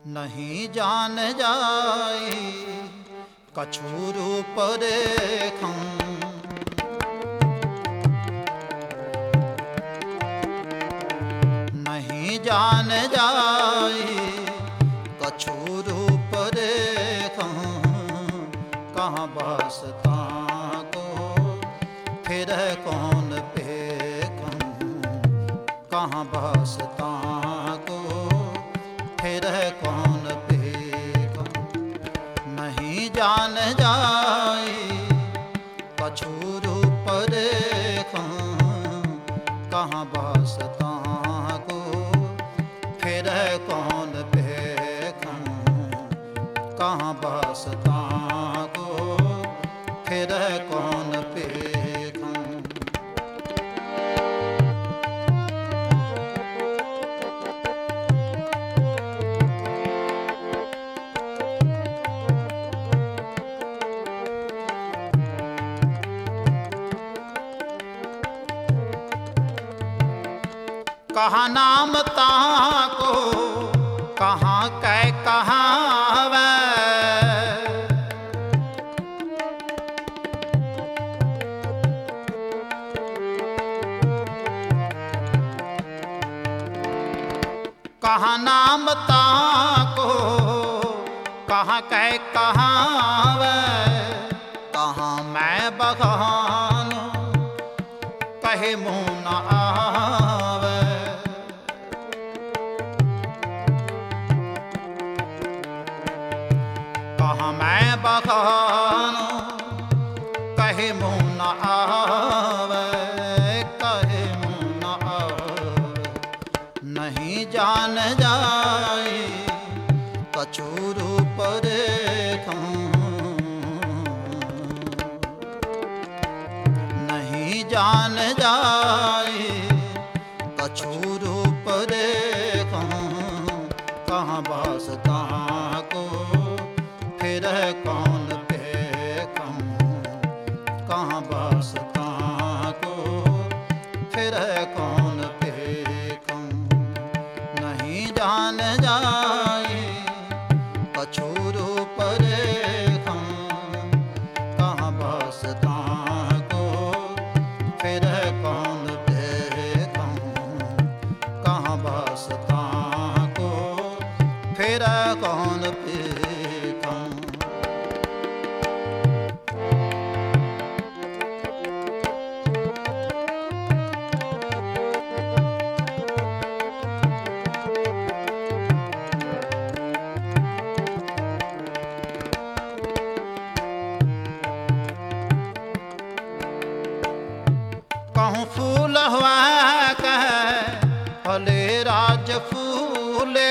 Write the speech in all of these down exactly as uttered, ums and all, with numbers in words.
नहीं जान जाए कछु रूप रेखम। नहीं जान जाए कछु रूप रेखम। कहाँ बसता को फिर कौन पेखम। कहाँ बसता को फिर कौन पेखम। नहीं जान जाए कछु रूप रेखम। कहाँ बसता को फिर कौन पेखम। कहाँ बसता को फिर कौन पेखम। कहाँ नाम ताको कहाँ कै कहावै। कहाँ नाम ताको कहाँ कै कहावै। कहाँ मैं बखानो कहे मुँह न आवे। कहाँ मैं बखानो कहे मुँह न आवे। कहे मुँह न आवे। नहीं जान जाए कछु रूप रेखम। नहीं जान जाए कछु रूप रेखम। कहाँ बसता को फिर कौन पेखम। कहाँ बसता को फिर कौन पेखम। नहीं जान जाए कछु रूप रेखम। कहाँ बसता को फिर कौन पेखम। कहाँ बसता को फिर कौन पेखम। कहूँ फूल हुआ कह फले राज फूले।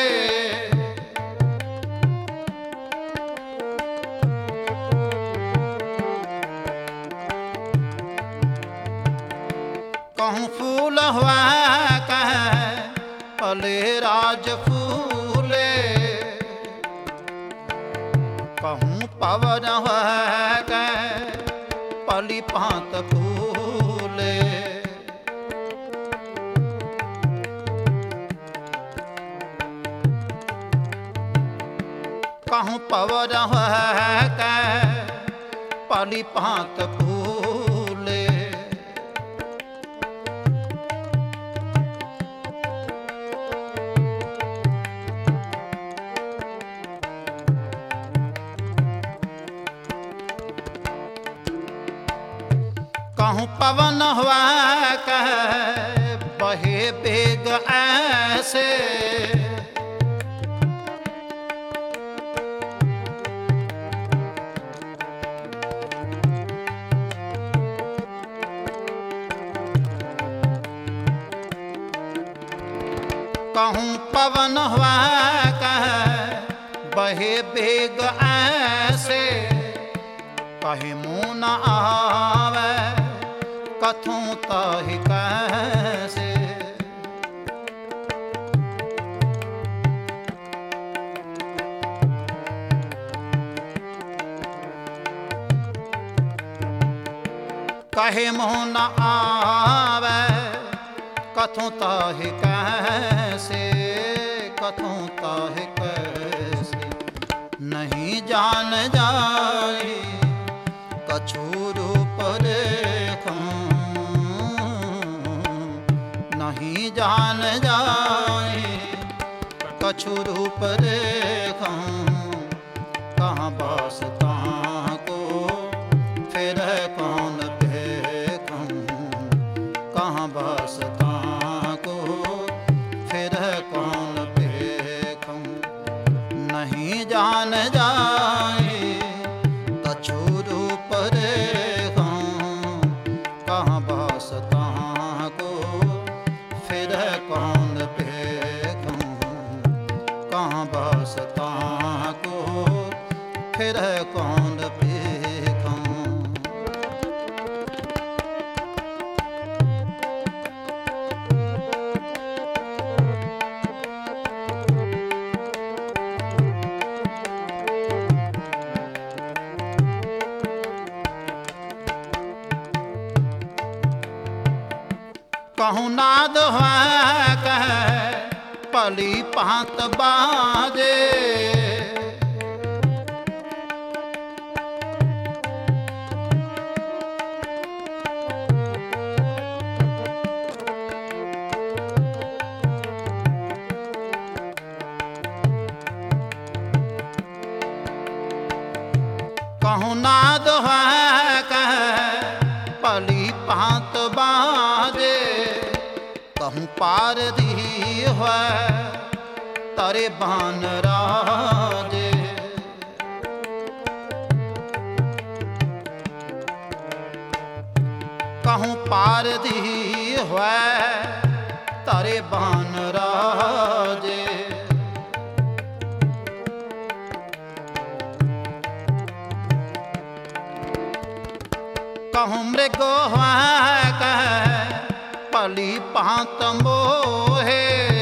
कहूँ फूल हुआ कह फले राज फूले। कहूँ पवन हुआ कह पली पात फूले। कहूँ पवन है कह पली पात फूले। कहूँ पवन हुआ कह बहे बेग ऐसे। कहूँ पवन हुआ कह बहे बेग ऐसे। कहे मुँह न आवे कथूँ ताहि कैसे। कहे मुँह न आवे कथूँ ताहि कैसे। कथों ताहि कैसे, नहीं जान जाए कछु रूप रेखों, नहीं जान जाए कछु रूप रेखों, कहाँ बास कहाँ को फिर कौन देखूं, कहाँ बास कहाँ को फिर कौन देखूं, नहीं जान जाए कछु रूप रेखों, कहाँ बास कहाँ को फिर कौन देखूं, कहाँ बास कहाँ को फिर कौन देखूं। कहूँ नाद हुआ कह पली पात बाजे, कहूँ नाद है कह पली पात बाजे, कहूँ पार दी है तारे बान राजे, कहूँ पार दी है तारे बान राजे, कहूँ मृग कह पली पात मोहे,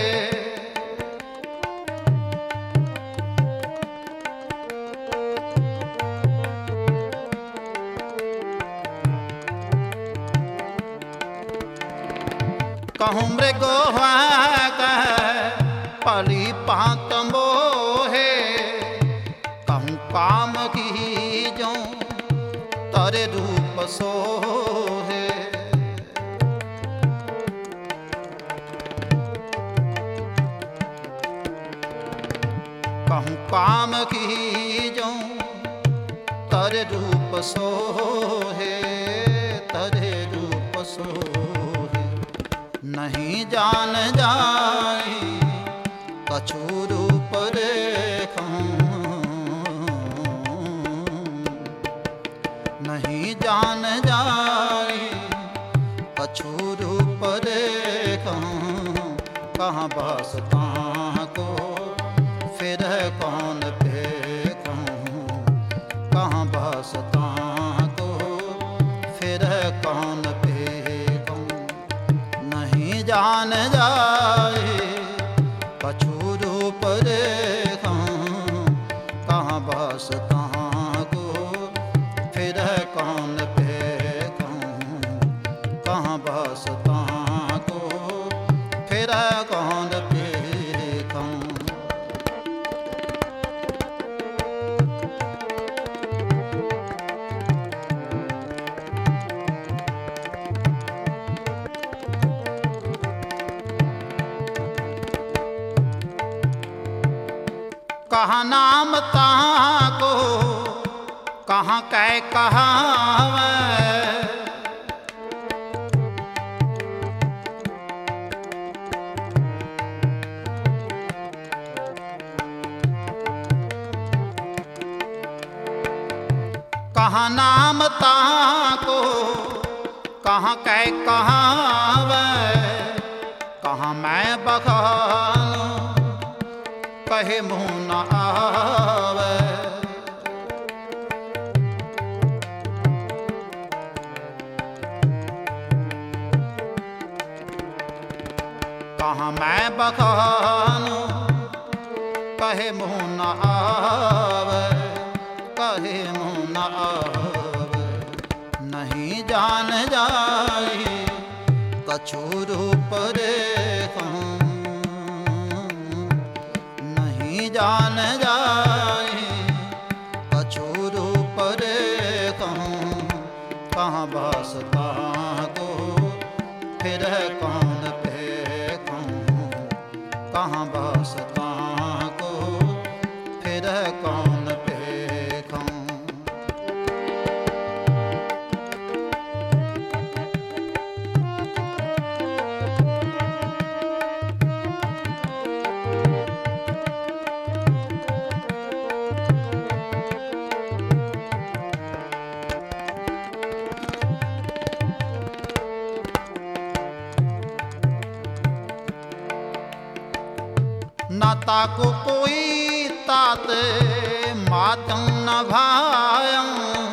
कहूँ मृग कह पली पात मोहे, कहूँ काम की जो तारे रूप सोहे, कहूँ काम की जो तारे रूप सोहे, तारे रूप सोहे, नहीं जान जाए कछु रूप रेखों, नहीं जान जाए कछु रूप रेखों, कहाँ बास कहाँ को फिर कौन देखूं, कहाँ बास कहाँ को फिर कौन देखूं, नहीं जान जाए कछु रूप रेखों, कहाँ बास कहाँ को फिर कौन देखूं, कहाँ बास कहाँ को फिर कौन देखूं। कहाँ नाम तहाँ को कहाँ कै कहावै, कहाँ नाम तहाँ को कहाँ कै कहावै, कहाँ मैं बखानूं कहे मुँह न आवे, कहाँ मैं बखानूं कहे मुँह न आवे, कहे मुँह न आवे, नहीं जान जाए कछु रूप रेखों, जान जाए, कछु रूप देखूं कहाँ बस कहाँ को, फिर कौन फेंकूं कहाँ बस कहाँ को, फिर कौन फेंकूं। न ताको कोई तात मातं न भायं,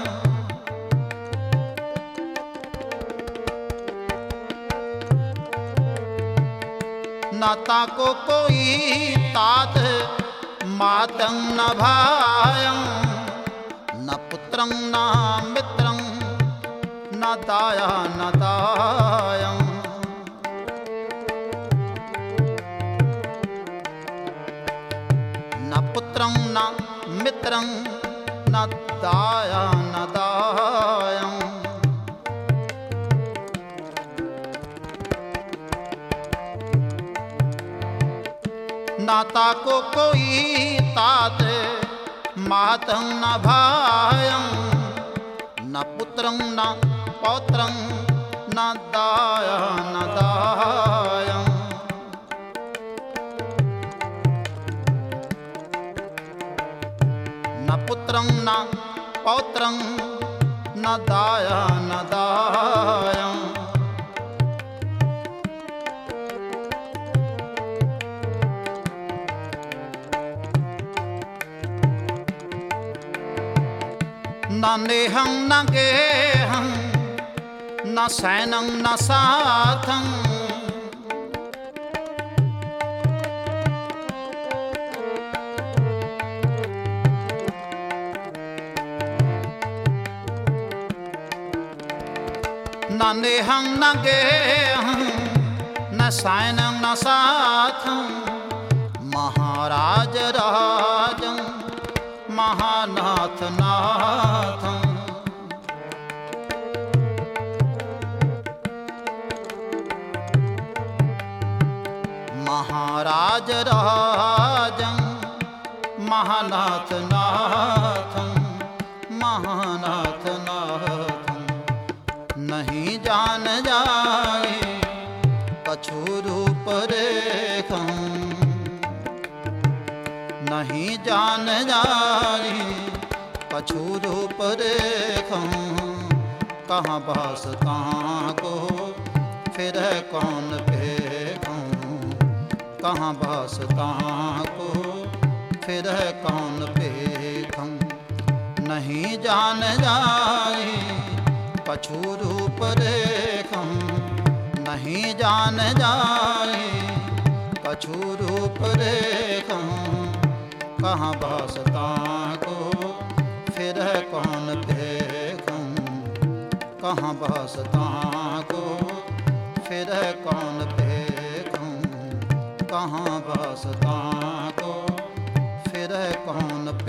न ताको कोई तात मातं न भायं, न पुत्रं न मित्रं न दाया न दायं। न पुत्रं न मित्रं न दाया न दायं। न ताको कोई तात मातं न भायं, न पुत्रं न पौत्रं न दाया न दायं। न पुत्रं न पौत्रं न दाया न दायं। न नेहं न गेहं न सैनं न साथं, न नेहं न गेहं न सैनं न साथं। महाराज राजं महानाथ नाथं। महाराज राजं महानाथ नाथं, महानाथ नाथं। नहीं जान जाए कछु रूप देखूं, नहीं जान जाए कछु रूप देखूं। कहाँ बस कहाँ को, फिर कौन फेंकूं कहाँ बस कहाँ को, फिर कौन फेंकूं। नहीं जान जाए कछु रूप देखूं, नहीं जान जाए कछु रूप देखूं। कहाँ बस कहाँ को, फिर कौन फेंकूं कहाँ बस कहाँ को, फिर कौन फेंकूं कहाँ बस कहाँ को, फिर कौन